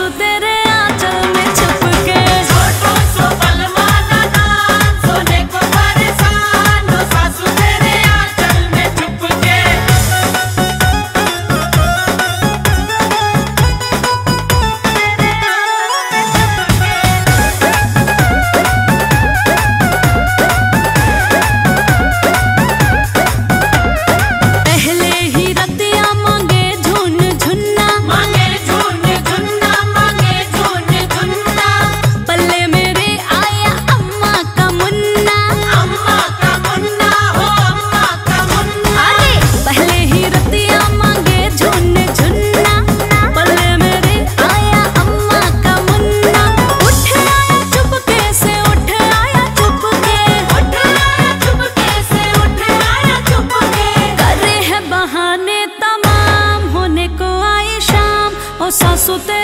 सासू तेरे आंचल में छुप के। छोटो सो बलमा नादान, सोने को परेशान, ओ सासू तेरे आंचल में छुप के। पहले ही रतिया मांगे झुन झुन्ना, मांगे झुन झुन्ना, मांगे झुन झुन्ना। पल्ले मेरे आया अम्मा का मुन्ना। अम्मा का मुन्ना हो, अम्मा का मुन्ना। अरे पहले ही रतिया मांगे झुन झुन्ना, पल्ले मेरे आया अम्मा का मुन्ना। उठ आया चुपके से, उठ आया चुपके, उठ आया चुपके से, उठ आया चुपके। करे है बहाने तमाम, होने को आई शाम, ओ सासू तेरे